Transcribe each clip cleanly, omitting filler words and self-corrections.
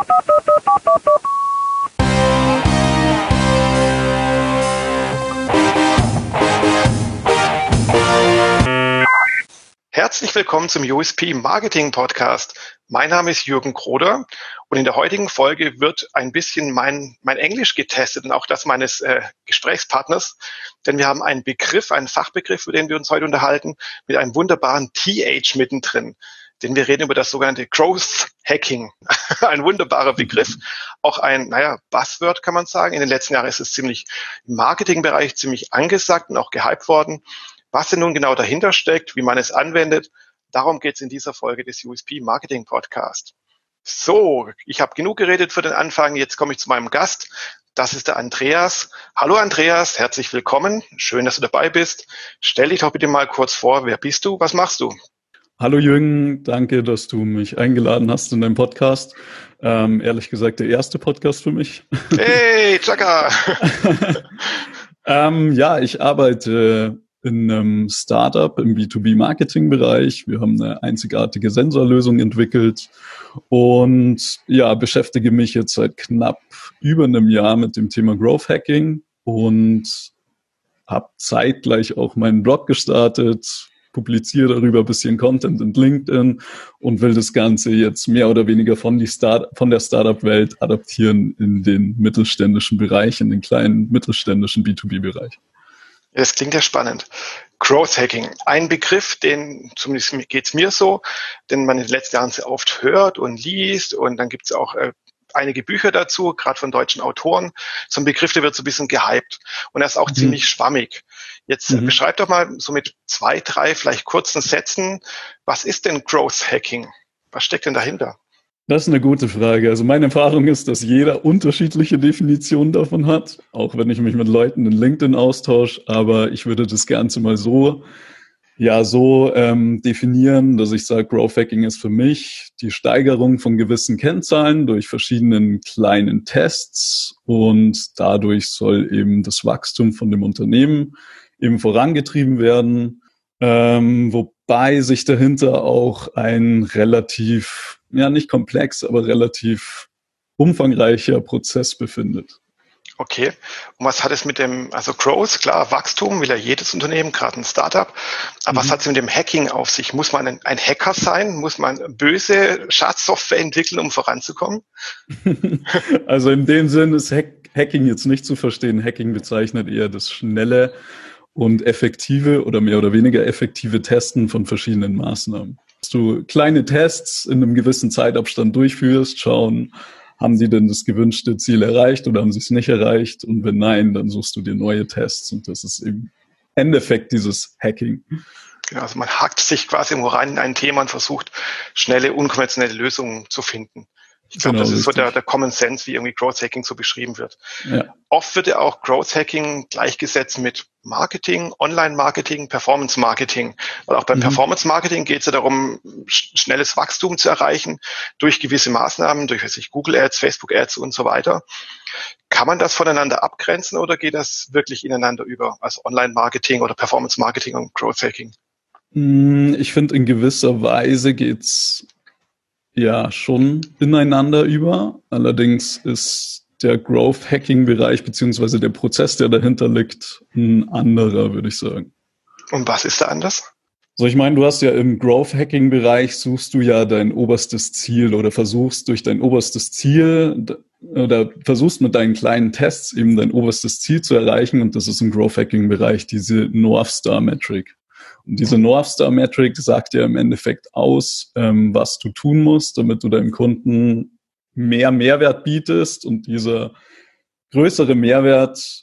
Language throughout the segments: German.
Herzlich willkommen zum USP Marketing Podcast. Mein Name ist Jürgen Kroder und in der heutigen Folge wird ein bisschen mein Englisch getestet und auch das meines Gesprächspartners, denn wir haben einen Begriff, einen Fachbegriff, über den wir uns heute unterhalten, mit einem wunderbaren TH mittendrin. Denn wir reden über das sogenannte Growth Hacking. Ein wunderbarer Begriff, auch ein, Buzzword kann man sagen. In den letzten Jahren ist es ziemlich im Marketingbereich ziemlich angesagt und auch gehypt worden. Was denn nun genau dahinter steckt, wie man es anwendet, darum geht es in dieser Folge des USP Marketing Podcast. So, ich habe genug geredet für den Anfang, jetzt komme ich zu meinem Gast. Das ist der Andreas. Hallo Andreas, herzlich willkommen. Schön, dass du dabei bist. Stell dich doch bitte mal kurz vor, wer bist du, was machst du? Hallo Jürgen, danke, dass du mich eingeladen hast in deinem Podcast. Ehrlich gesagt, der erste Podcast für mich. Hey, Chaka! Ich arbeite in einem Startup im B2B-Marketing-Bereich. Wir haben eine einzigartige Sensorlösung entwickelt und beschäftige mich jetzt seit knapp über einem Jahr mit dem Thema Growth Hacking und habe zeitgleich auch meinen Blog gestartet, publiziere darüber ein bisschen Content in LinkedIn und will das Ganze jetzt mehr oder weniger von der Startup-Welt adaptieren in den mittelständischen Bereich, in den kleinen mittelständischen B2B-Bereich. Das klingt ja spannend. Growth Hacking, ein Begriff, den, zumindest geht's mir so, den man in den letzten Jahren sehr oft hört und liest und dann gibt's auch einige Bücher dazu, gerade von deutschen Autoren. So ein Begriff, der wird so ein bisschen gehypt und er ist auch ziemlich schwammig. Jetzt beschreib doch mal so mit 2, 3 vielleicht kurzen Sätzen, was ist denn Growth Hacking? Was steckt denn dahinter? Das ist eine gute Frage. Also meine Erfahrung ist, dass jeder unterschiedliche Definitionen davon hat, auch wenn ich mich mit Leuten in LinkedIn austausche. Aber ich würde das Ganze mal so definieren, dass ich sage, Growth Hacking ist für mich die Steigerung von gewissen Kennzahlen durch verschiedenen kleinen Tests und dadurch soll eben das Wachstum von dem Unternehmen eben vorangetrieben werden, wobei sich dahinter auch ein relativ, nicht komplex, aber relativ umfangreicher Prozess befindet. Okay. Und was hat es mit dem, also Growth, klar, Wachstum will ja jedes Unternehmen, gerade ein Startup. Aber was hat es mit dem Hacking auf sich? Muss man ein Hacker sein? Muss man böse Schadsoftware entwickeln, um voranzukommen? Also in dem Sinn ist Hacking jetzt nicht zu verstehen. Hacking bezeichnet eher das schnelle und effektive oder mehr oder weniger effektive Testen von verschiedenen Maßnahmen. Dass du kleine Tests in einem gewissen Zeitabstand durchführst, schauen, haben sie denn das gewünschte Ziel erreicht oder haben sie es nicht erreicht? Und wenn nein, dann suchst du dir neue Tests. Und das ist im Endeffekt dieses Hacking. Ja, also man hackt sich quasi irgendwo rein in ein Thema und versucht, schnelle, unkonventionelle Lösungen zu finden. Ich glaube, das ist so der Common Sense, wie irgendwie Growth Hacking so beschrieben wird. Ja. Oft wird ja auch Growth Hacking gleichgesetzt mit Marketing, Online-Marketing, Performance-Marketing. Weil auch beim Performance-Marketing geht es ja darum, schnelles Wachstum zu erreichen durch gewisse Maßnahmen, durch Google Ads, Facebook Ads und so weiter. Kann man das voneinander abgrenzen oder geht das wirklich ineinander über? Also Online-Marketing oder Performance-Marketing und Growth Hacking? Ich finde, in gewisser Weise geht's schon ineinander über. Allerdings ist der Growth-Hacking-Bereich beziehungsweise der Prozess, der dahinter liegt, ein anderer, würde ich sagen. Und was ist da anders? So, ich meine, du hast ja im Growth-Hacking-Bereich suchst du ja dein oberstes Ziel oder versuchst durch dein oberstes Ziel oder versuchst mit deinen kleinen Tests eben dein oberstes Ziel zu erreichen und das ist im Growth-Hacking-Bereich diese North Star Metric. Und diese North Star Metric sagt ja im Endeffekt aus, was du tun musst, damit du deinem Kunden mehr Mehrwert bietest und dieser größere Mehrwert,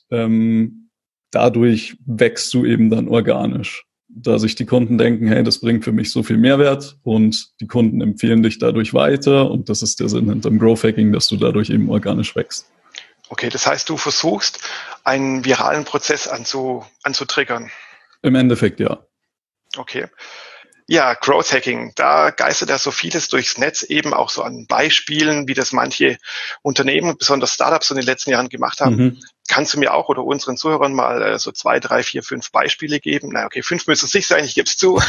dadurch wächst du eben dann organisch. Da sich die Kunden denken, hey, das bringt für mich so viel Mehrwert und die Kunden empfehlen dich dadurch weiter und das ist der Sinn hinterm Growth Hacking, dass du dadurch eben organisch wächst. Okay, das heißt, du versuchst, einen viralen Prozess anzutriggern. Im Endeffekt, ja. Okay. Ja, Growth Hacking, da geistert ja so vieles durchs Netz, eben auch so an Beispielen, wie das manche Unternehmen, besonders Startups in den letzten Jahren gemacht haben. Kannst du mir auch oder unseren Zuhörern mal so 2, 3, 4, 5 Beispiele geben? Na okay, 5 müssen es nicht sein, ich gebe es zu.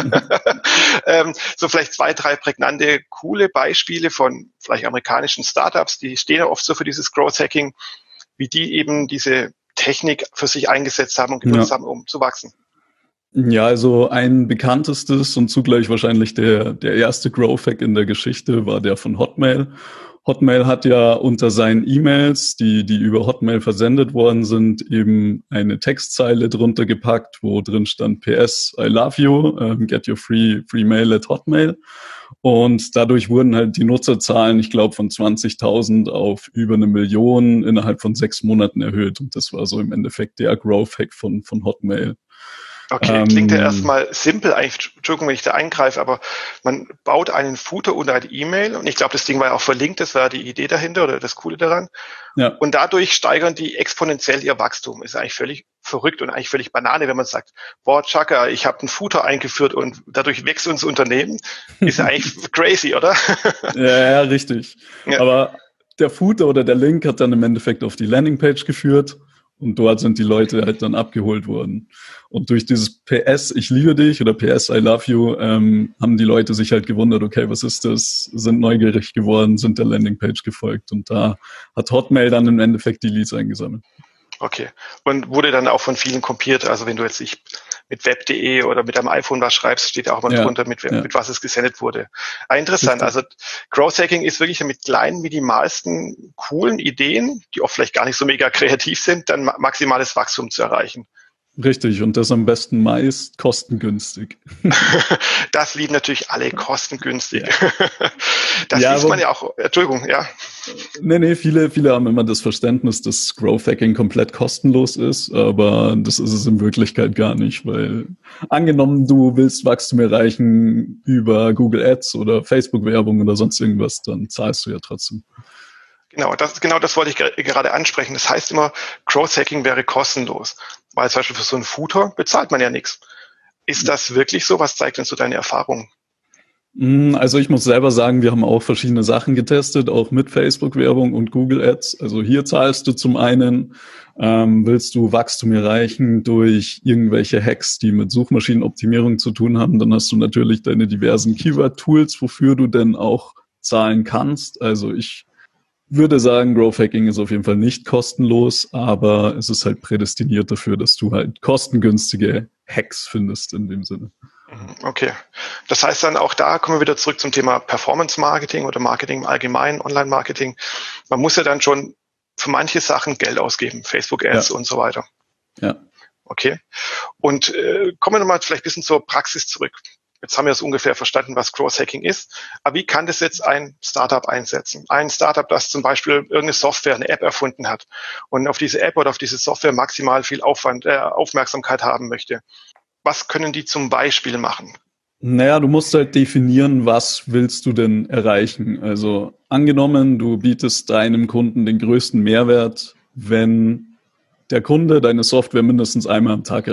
So vielleicht 2, 3 prägnante, coole Beispiele von vielleicht amerikanischen Startups, die stehen ja oft so für dieses Growth Hacking, wie die eben diese Technik für sich eingesetzt haben und genutzt haben, um zu wachsen. Ja, also ein bekanntestes und zugleich wahrscheinlich der erste Growth Hack in der Geschichte war der von Hotmail. Hotmail hat ja unter seinen E-Mails, die über Hotmail versendet worden sind, eben eine Textzeile drunter gepackt, wo drin stand PS, I love you, get your free mail at Hotmail. Und dadurch wurden halt die Nutzerzahlen, ich glaube, von 20.000 auf über 1 Million innerhalb von 6 Monaten erhöht. Und das war so im Endeffekt der Growth Hack von Hotmail. Okay, klingt ja erstmal simpel, eigentlich, Entschuldigung, wenn ich da eingreife, aber man baut einen Footer unter eine E-Mail und ich glaube, das Ding war ja auch verlinkt, das war die Idee dahinter oder das Coole daran. Ja. Und dadurch steigern die exponentiell ihr Wachstum. Ist eigentlich völlig verrückt und eigentlich völlig Banane, wenn man sagt, boah, Chaka, ich habe einen Footer eingeführt und dadurch wächst unser Unternehmen. Ist ja eigentlich crazy, oder? Ja, richtig. Ja. Aber der Footer oder der Link hat dann im Endeffekt auf die Landingpage geführt. Und dort sind die Leute halt dann abgeholt worden. Und durch dieses PS, ich liebe dich oder PS, I love you, haben die Leute sich halt gewundert, okay, was ist das? Sind neugierig geworden, sind der Landingpage gefolgt. Und da hat Hotmail dann im Endeffekt die Leads eingesammelt. Okay. Und wurde dann auch von vielen kopiert? Also wenn du jetzt mit web.de oder mit deinem iPhone was schreibst, steht auch mal drunter, mit was es gesendet wurde. Interessant. Also Growth Hacking ist wirklich mit kleinen, minimalsten, coolen Ideen, die oft vielleicht gar nicht so mega kreativ sind, dann maximales Wachstum zu erreichen. Richtig, und das am besten meist kostengünstig. Das lieben natürlich alle kostengünstig. Ja. Das liest man ja auch, Entschuldigung, ja. Nee, viele haben immer das Verständnis, dass Growth Hacking komplett kostenlos ist, aber das ist es in Wirklichkeit gar nicht, weil angenommen, du willst Wachstum erreichen über Google Ads oder Facebook-Werbung oder sonst irgendwas, dann zahlst du ja trotzdem. Genau das wollte ich gerade ansprechen. Das heißt immer, Growth Hacking wäre kostenlos, weil zum Beispiel für so einen Footer bezahlt man ja nichts. Ist das wirklich so? Was zeigt denn so deine Erfahrung? Also ich muss selber sagen, wir haben auch verschiedene Sachen getestet, auch mit Facebook-Werbung und Google Ads. Also hier zahlst du zum einen, willst du Wachstum erreichen durch irgendwelche Hacks, die mit Suchmaschinenoptimierung zu tun haben, dann hast du natürlich deine diversen Keyword-Tools, wofür du denn auch zahlen kannst. Also ich würde sagen, Growth Hacking ist auf jeden Fall nicht kostenlos, aber es ist halt prädestiniert dafür, dass du halt kostengünstige Hacks findest in dem Sinne. Okay. Das heißt dann auch da kommen wir wieder zurück zum Thema Performance Marketing oder Marketing im Allgemeinen, Online-Marketing. Man muss ja dann schon für manche Sachen Geld ausgeben, Facebook-Ads und so weiter. Ja. Okay. Und kommen wir nochmal vielleicht ein bisschen zur Praxis zurück. Jetzt haben wir es ungefähr verstanden, was Growth Hacking ist. Aber wie kann das jetzt ein Startup einsetzen? Ein Startup, das zum Beispiel irgendeine Software, eine App erfunden hat und auf diese App oder auf diese Software maximal viel Aufmerksamkeit haben möchte. Was können die zum Beispiel machen? Naja, du musst halt definieren, was willst du denn erreichen? Also angenommen, du bietest deinem Kunden den größten Mehrwert, wenn der Kunde deine Software mindestens einmal am Tag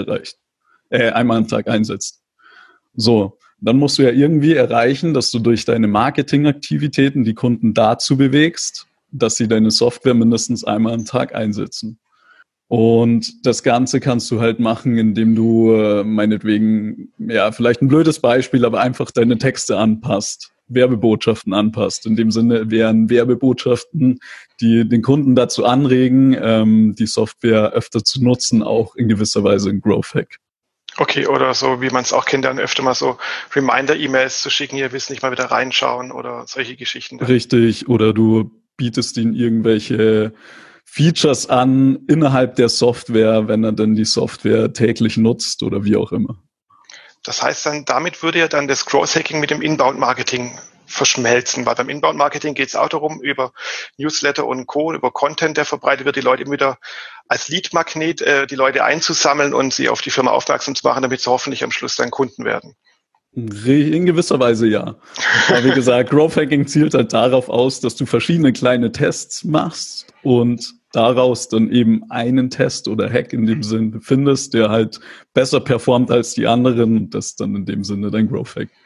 einsetzt. So, dann musst du ja irgendwie erreichen, dass du durch deine Marketingaktivitäten die Kunden dazu bewegst, dass sie deine Software mindestens einmal am Tag einsetzen. Und das Ganze kannst du halt machen, indem du meinetwegen, ja, vielleicht ein blödes Beispiel, aber einfach deine Texte anpasst, Werbebotschaften anpasst. In dem Sinne wären Werbebotschaften, die den Kunden dazu anregen, die Software öfter zu nutzen, auch in gewisser Weise ein Growth Hack. Okay, oder so, wie man es auch kennt, dann öfter mal so Reminder-E-Mails zu schicken, ihr wisst nicht mal wieder reinschauen oder solche Geschichten. Richtig, oder du bietest ihnen irgendwelche Features an innerhalb der Software, wenn er dann die Software täglich nutzt oder wie auch immer. Das heißt dann, damit würde ja dann das Growth Hacking mit dem Inbound-Marketing verschmelzen, weil beim Inbound-Marketing geht es auch darum, über Newsletter und Co., über Content, der verbreitet wird, die Leute immer wieder als Lead-Magnet die Leute einzusammeln und sie auf die Firma aufmerksam zu machen, damit sie hoffentlich am Schluss dann Kunden werden. In gewisser Weise ja. Aber wie gesagt, Growth Hacking zielt halt darauf aus, dass du verschiedene kleine Tests machst und daraus dann eben einen Test oder Hack in dem Sinn findest, der halt besser performt als die anderen. Das ist dann in dem Sinne dein Growth Hack.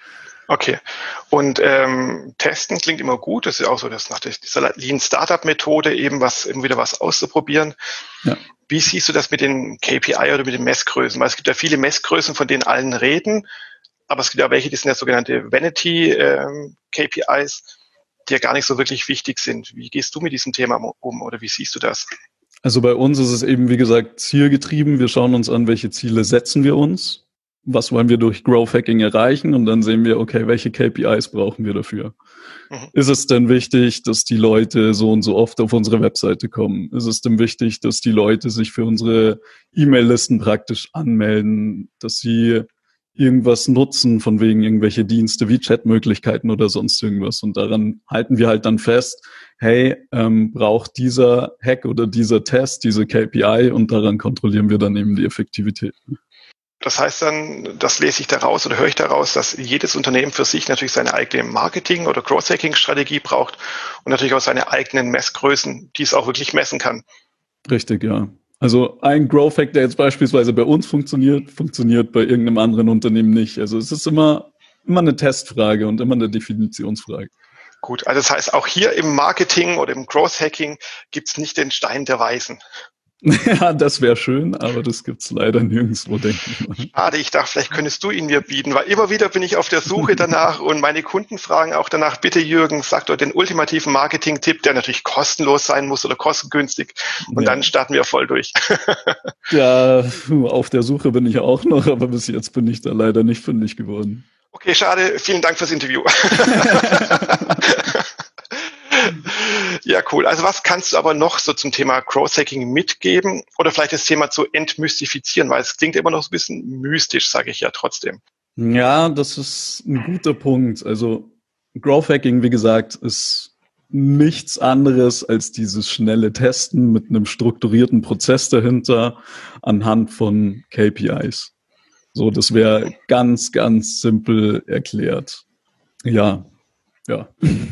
Okay. Und testen klingt immer gut. Das ist ja auch so, dass nach dieser Lean Startup Methode eben wieder was auszuprobieren. Ja. Wie siehst du das mit den KPI oder mit den Messgrößen? Weil es gibt ja viele Messgrößen, von denen allen reden, aber es gibt ja welche, die sind ja sogenannte Vanity KPIs, die ja gar nicht so wirklich wichtig sind. Wie gehst du mit diesem Thema um oder wie siehst du das? Also bei uns ist es eben, wie gesagt, zielgetrieben. Wir schauen uns an, welche Ziele setzen wir uns. Was wollen wir durch Growth Hacking erreichen? Und dann sehen wir, okay, welche KPIs brauchen wir dafür? Mhm. Ist es denn wichtig, dass die Leute so und so oft auf unsere Webseite kommen? Ist es denn wichtig, dass die Leute sich für unsere E-Mail-Listen praktisch anmelden, dass sie irgendwas nutzen, von wegen irgendwelche Dienste wie Chatmöglichkeiten oder sonst irgendwas? Und daran halten wir halt dann fest, hey, braucht dieser Hack oder dieser Test diese KPI, und daran kontrollieren wir dann eben die Effektivität. Das heißt dann, das lese ich daraus oder höre ich daraus, dass jedes Unternehmen für sich natürlich seine eigene Marketing- oder Growth-Hacking-Strategie braucht und natürlich auch seine eigenen Messgrößen, die es auch wirklich messen kann. Richtig, ja. Also ein Growth-Hack, der jetzt beispielsweise bei uns funktioniert bei irgendeinem anderen Unternehmen nicht. Also es ist immer eine Testfrage und immer eine Definitionsfrage. Gut, also das heißt, auch hier im Marketing oder im Growth-Hacking gibt es nicht den Stein der Weisen. Ja, das wäre schön, aber das gibt's leider nirgendwo, denke ich mal. Schade, ich dachte, vielleicht könntest du ihn mir bieten, weil immer wieder bin ich auf der Suche danach und meine Kunden fragen auch danach, bitte Jürgen, sag doch den ultimativen Marketing-Tipp, der natürlich kostenlos sein muss oder kostengünstig, und dann starten wir voll durch. Ja, auf der Suche bin ich auch noch, aber bis jetzt bin ich da leider nicht fündig geworden. Okay, schade, vielen Dank fürs Interview. Ja, cool. Also was kannst du aber noch so zum Thema Growth Hacking mitgeben oder vielleicht das Thema zu entmystifizieren, weil es klingt immer noch so ein bisschen mystisch, sage ich ja trotzdem. Ja, das ist ein guter Punkt. Also Growth Hacking, wie gesagt, ist nichts anderes als dieses schnelle Testen mit einem strukturierten Prozess dahinter anhand von KPIs. So, das wäre ganz, ganz simpel erklärt. Ja. Ja,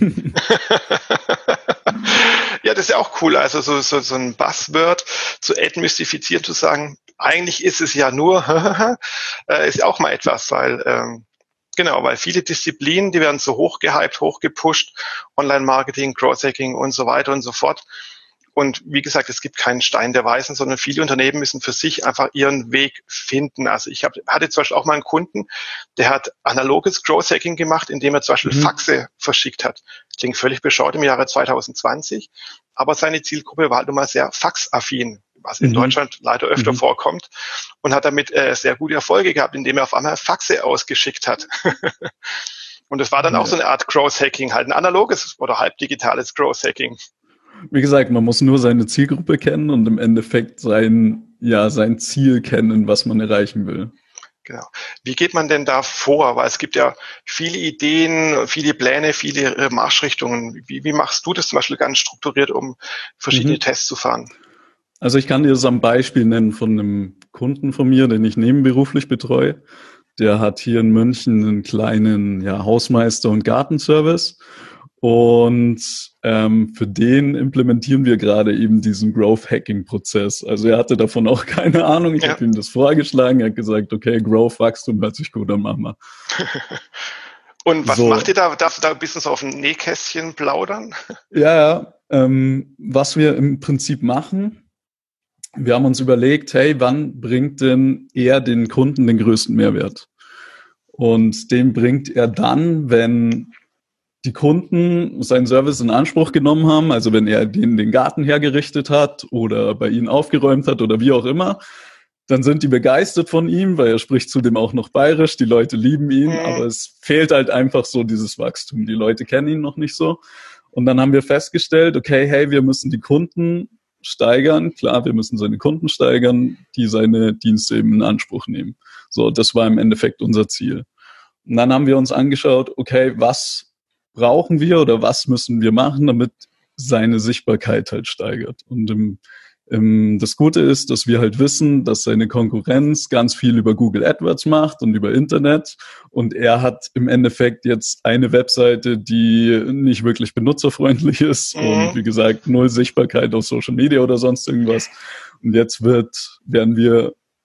das ist ja auch cool. Also so ein Buzzword zu entmystifizieren, zu sagen, eigentlich ist es ja nur, ist ja auch mal etwas, weil weil viele Disziplinen, die werden so hochgehypt, hochgepusht, Online-Marketing, Growth-Hacking und so weiter und so fort. Und wie gesagt, es gibt keinen Stein der Weisen, sondern viele Unternehmen müssen für sich einfach ihren Weg finden. Also ich hatte zum Beispiel auch mal einen Kunden, der hat analoges Growth-Hacking gemacht, indem er zum Beispiel Faxe verschickt hat. Klingt völlig bescheuert im Jahre 2020, aber seine Zielgruppe war halt nun mal sehr faxaffin, was in Deutschland leider öfter vorkommt, und hat damit sehr gute Erfolge gehabt, indem er auf einmal Faxe ausgeschickt hat. Und es war dann auch so eine Art Growth-Hacking, halt ein analoges oder halbdigitales Growth-Hacking. Wie gesagt, man muss nur seine Zielgruppe kennen und im Endeffekt sein Ziel kennen, was man erreichen will. Genau. Wie geht man denn da vor? Weil es gibt ja viele Ideen, viele Pläne, viele Marschrichtungen. Wie machst du das zum Beispiel ganz strukturiert, um verschiedene Tests zu fahren? Also ich kann dir das am Beispiel nennen von einem Kunden von mir, den ich nebenberuflich betreue. Der hat hier in München einen kleinen Hausmeister- und Gartenservice. Und für den implementieren wir gerade eben diesen Growth-Hacking-Prozess. Also er hatte davon auch keine Ahnung. Ich habe ihm das vorgeschlagen. Er hat gesagt, okay, Growth-Wachstum hört sich gut an, machen wir. Und was macht ihr da? Darfst du da ein bisschen so auf ein Nähkästchen plaudern? Ja, was wir im Prinzip machen, wir haben uns überlegt, hey, wann bringt denn er den Kunden den größten Mehrwert? Und den bringt er dann, wenn die Kunden seinen Service in Anspruch genommen haben, also wenn er denen den Garten hergerichtet hat oder bei ihnen aufgeräumt hat oder wie auch immer, dann sind die begeistert von ihm, weil er spricht zudem auch noch bayerisch, die Leute lieben ihn, aber es fehlt halt einfach so dieses Wachstum. Die Leute kennen ihn noch nicht so. Und dann haben wir festgestellt, okay, hey, wir müssen die Kunden steigern. Klar, wir müssen seine Kunden steigern, die seine Dienste eben in Anspruch nehmen. So, das war im Endeffekt unser Ziel. Und dann haben wir uns angeschaut, okay, was brauchen wir oder was müssen wir machen, damit seine Sichtbarkeit halt steigert. Und das Gute ist, dass wir halt wissen, dass seine Konkurrenz ganz viel über Google AdWords macht und über Internet. Und er hat im Endeffekt jetzt eine Webseite, die nicht wirklich benutzerfreundlich ist und wie gesagt, null Sichtbarkeit auf Social Media oder sonst irgendwas. Und jetzt werden wir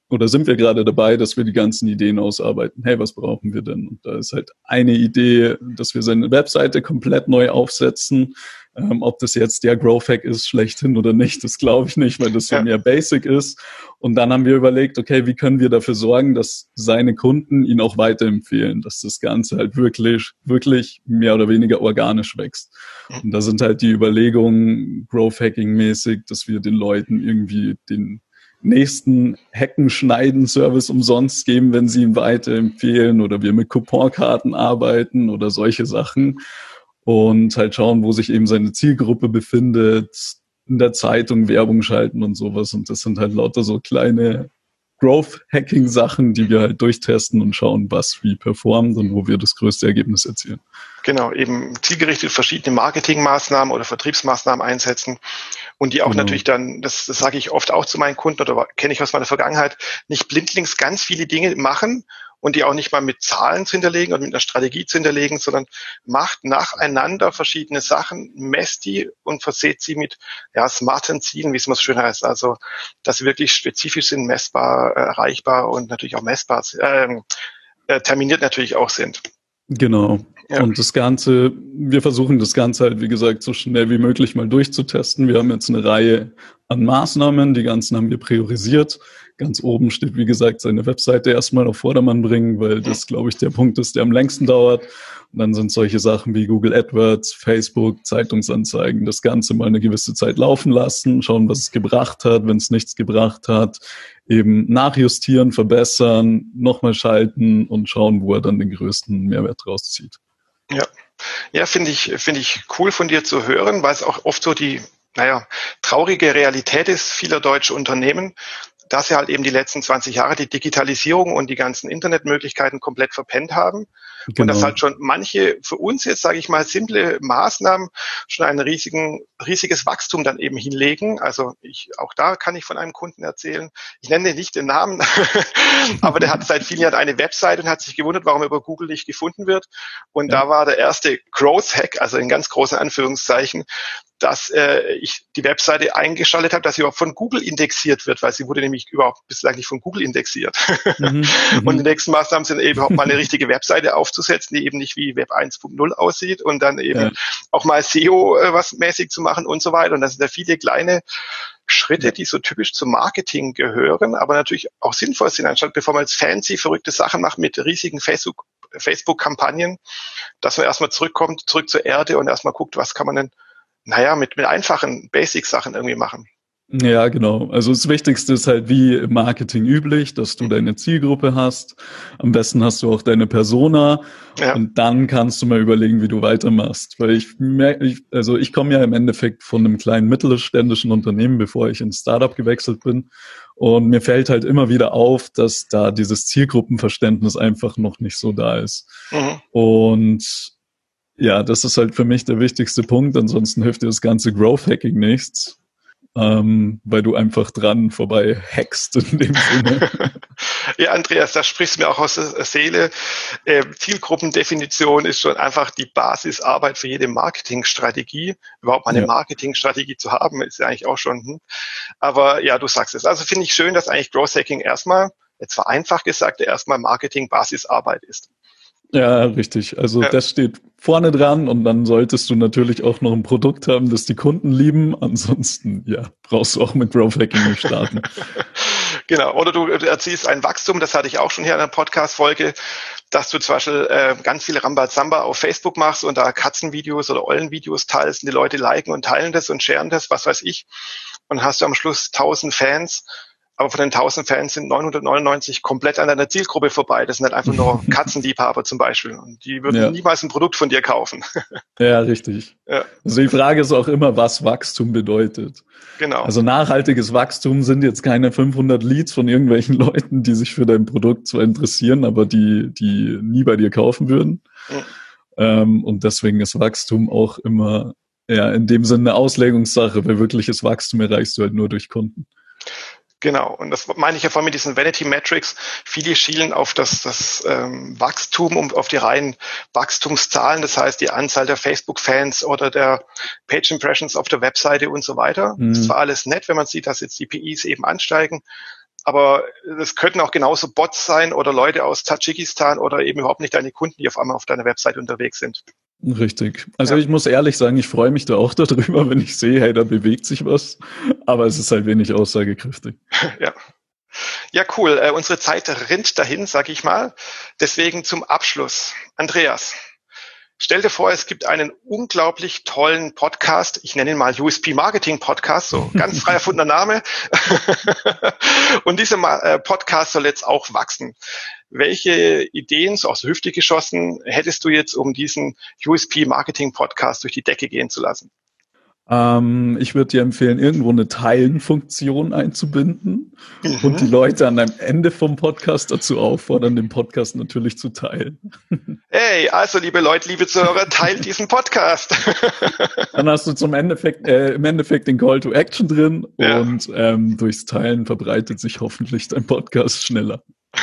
oder sind wir gerade dabei, dass wir die ganzen Ideen ausarbeiten. Hey, was brauchen wir denn? Und da ist halt eine Idee, dass wir seine Webseite komplett neu aufsetzen. Ob das jetzt der Growth Hack ist, schlechthin oder nicht, das glaube ich nicht, weil das so mehr Basic ist. Und dann haben wir überlegt, okay, wie können wir dafür sorgen, dass seine Kunden ihn auch weiterempfehlen, dass das Ganze halt wirklich, wirklich mehr oder weniger organisch wächst. Und da sind halt die Überlegungen Growth Hacking mäßig, dass wir den Leuten irgendwie den nächsten Hacken-Schneiden-Service umsonst geben, wenn sie ihn weiterempfehlen, oder wir mit Couponkarten arbeiten oder solche Sachen. Und halt schauen, wo sich eben seine Zielgruppe befindet, in der Zeitung Werbung schalten und sowas. Und das sind halt lauter so kleine Growth-Hacking-Sachen, die wir halt durchtesten und schauen, was wie performt und wo wir das größte Ergebnis erzielen. Genau, eben zielgerichtet verschiedene Marketingmaßnahmen oder Vertriebsmaßnahmen einsetzen und die auch natürlich dann, das sage ich oft auch zu meinen Kunden oder kenne ich aus meiner Vergangenheit, nicht blindlings ganz viele Dinge machen und die auch nicht mal mit Zahlen zu hinterlegen und mit einer Strategie zu hinterlegen, sondern macht nacheinander verschiedene Sachen, messt die und verseht sie mit smarten Zielen, wie es immer so schön heißt. Also, dass sie wirklich spezifisch sind, messbar, erreichbar und natürlich auch messbar, terminiert natürlich auch sind. Genau. Ja. Und das Ganze, wir versuchen das Ganze halt, wie gesagt, so schnell wie möglich mal durchzutesten. Wir haben jetzt eine Reihe an Maßnahmen, die ganzen haben wir priorisiert. Ganz oben steht, wie gesagt, seine Webseite erstmal auf Vordermann bringen, weil das, glaube ich, der Punkt ist, der am längsten dauert. Und dann sind solche Sachen wie Google AdWords, Facebook, Zeitungsanzeigen, das Ganze mal eine gewisse Zeit laufen lassen, schauen, was es gebracht hat. Wenn es nichts gebracht hat, eben nachjustieren, verbessern, nochmal schalten und schauen, wo er dann den größten Mehrwert rauszieht. Ja, finde ich cool von dir zu hören, weil es auch oft so die, traurige Realität ist vieler deutscher Unternehmen, dass sie halt eben die letzten 20 Jahre die Digitalisierung und die ganzen Internetmöglichkeiten komplett verpennt haben. Genau. Und dass halt schon manche für uns jetzt, sage ich mal, simple Maßnahmen schon ein riesiges Wachstum dann eben hinlegen. Also auch da kann ich von einem Kunden erzählen. Ich nenne nicht den Namen, aber der hat seit vielen Jahren eine Webseite und hat sich gewundert, warum er über Google nicht gefunden wird. Und da war der erste Growth Hack, also in ganz großen Anführungszeichen, dass ich die Webseite eingeschaltet habe, dass sie überhaupt von Google indexiert wird, weil sie wurde nämlich überhaupt bislang nicht von Google indexiert. Und die nächsten Maßnahmen sind eben auch mal eine richtige Webseite aufzusetzen, die eben nicht wie Web 1.0 aussieht und dann eben auch mal SEO was mäßig zu machen und so weiter. Und das sind ja viele kleine Schritte, die so typisch zum Marketing gehören, aber natürlich auch sinnvoll sind, anstatt bevor man jetzt fancy, verrückte Sachen macht mit riesigen Facebook-Kampagnen, dass man erstmal zurück zur Erde und erstmal guckt, was kann man denn mit einfachen Basic-Sachen irgendwie machen. Ja, genau. Also das Wichtigste ist halt wie im Marketing üblich, dass du deine Zielgruppe hast. Am besten hast du auch deine Persona und dann kannst du mal überlegen, wie du weitermachst. Weil ich komme ja im Endeffekt von einem kleinen mittelständischen Unternehmen, bevor ich ins Startup gewechselt bin. Und mir fällt halt immer wieder auf, dass da dieses Zielgruppenverständnis einfach noch nicht so da ist. Und ja, das ist halt für mich der wichtigste Punkt. Ansonsten hilft dir das ganze Growth Hacking nichts. Weil du einfach dran vorbei hackst in dem Sinne. Ja, Andreas, da sprichst du mir auch aus der Seele. Zielgruppendefinition ist schon einfach die Basisarbeit für jede Marketingstrategie. Überhaupt mal eine Marketingstrategie zu haben, ist ja eigentlich auch schon. Aber ja, du sagst es. Also finde ich schön, dass eigentlich Growth Hacking erstmal, jetzt vereinfacht gesagt, erstmal Marketing-Basisarbeit ist. Ja, richtig. Also das steht vorne dran und dann solltest du natürlich auch noch ein Produkt haben, das die Kunden lieben. Ansonsten, brauchst du auch mit Growth Hacking nicht starten. Genau. Oder du erzielst ein Wachstum, das hatte ich auch schon hier in der Podcast-Folge, dass du zum Beispiel ganz viele Rambazamba auf Facebook machst und da Katzenvideos oder Eulenvideos teilst und die Leute liken und teilen das und sharen das, was weiß ich. Und hast du am Schluss 1000 Fans. Aber von den 1000 Fans sind 999 komplett an deiner Zielgruppe vorbei. Das sind halt einfach nur Katzenliebhaber zum Beispiel. Und die würden niemals ein Produkt von dir kaufen. Ja, richtig. Ja. Also die Frage ist auch immer, was Wachstum bedeutet. Genau. Also nachhaltiges Wachstum sind jetzt keine 500 Leads von irgendwelchen Leuten, die sich für dein Produkt zwar interessieren, aber die nie bei dir kaufen würden. Und deswegen ist Wachstum auch immer in dem Sinne eine Auslegungssache, weil wirkliches Wachstum erreichst du halt nur durch Kunden. Genau, und das meine ich ja vorhin mit diesen Vanity Metrics. Viele schielen auf das Wachstum, auf die reinen Wachstumszahlen, das heißt die Anzahl der Facebook-Fans oder der Page Impressions auf der Webseite und so weiter. Das ist zwar alles nett, wenn man sieht, dass jetzt die PIs eben ansteigen, Aber das könnten auch genauso Bots sein oder Leute aus Tadschikistan oder eben überhaupt nicht deine Kunden, die auf einmal auf deiner Website unterwegs sind. Richtig. Also ich muss ehrlich sagen, ich freue mich da auch darüber, wenn ich sehe, hey, da bewegt sich was. Aber es ist halt wenig aussagekräftig. Ja. Ja, cool. Unsere Zeit rinnt dahin, sag ich mal. Deswegen zum Abschluss. Andreas, stell dir vor, es gibt einen unglaublich tollen Podcast. Ich nenne ihn mal USP Marketing Podcast, so ganz frei erfundener Name. Und dieser Podcast soll jetzt auch wachsen. Welche Ideen, so aus der Hüfte geschossen, hättest du jetzt, um diesen USP Marketing Podcast durch die Decke gehen zu lassen? Ich würde dir empfehlen, irgendwo eine Teilen-Funktion einzubinden und die Leute an einem Ende vom Podcast dazu auffordern, den Podcast natürlich zu teilen. Hey, also liebe Leute, liebe Zuhörer, teilt diesen Podcast. Dann hast du im Endeffekt den Call to Action drin und durchs Teilen verbreitet sich hoffentlich dein Podcast schneller.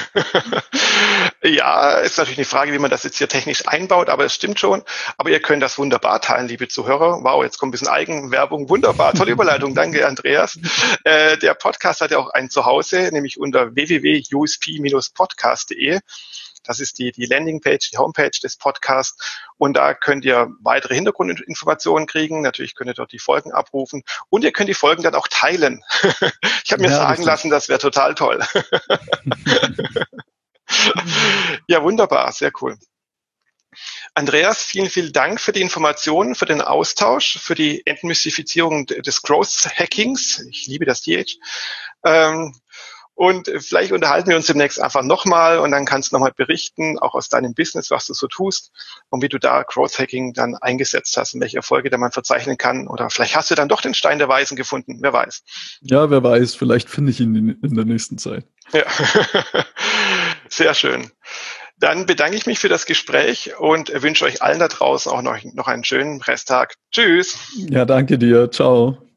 Ja, ist natürlich eine Frage, wie man das jetzt hier technisch einbaut, aber es stimmt schon. Aber ihr könnt das wunderbar teilen, liebe Zuhörer. Wow, jetzt kommt ein bisschen Eigenwerbung. Wunderbar, tolle Überleitung. Danke, Andreas. Der Podcast hat ja auch ein Zuhause, nämlich unter www.usp-podcast.de. Das ist die Landingpage, die Homepage des Podcasts. Und da könnt ihr weitere Hintergrundinformationen kriegen. Natürlich könnt ihr dort die Folgen abrufen. Und ihr könnt die Folgen dann auch teilen. Ich habe mir sagen lassen, das wäre total toll. Ja, wunderbar. Sehr cool. Andreas, vielen, vielen Dank für die Informationen, für den Austausch, für die Entmystifizierung des Growth Hackings. Ich liebe das DH. Und vielleicht unterhalten wir uns demnächst einfach nochmal und dann kannst du nochmal berichten, auch aus deinem Business, was du so tust und wie du da Growth Hacking dann eingesetzt hast und welche Erfolge da man verzeichnen kann. Oder vielleicht hast du dann doch den Stein der Weisen gefunden, wer weiß. Ja, wer weiß, vielleicht finde ich ihn in der nächsten Zeit. Ja, sehr schön. Dann bedanke ich mich für das Gespräch und wünsche euch allen da draußen auch noch einen schönen Resttag. Tschüss. Ja, danke dir. Ciao.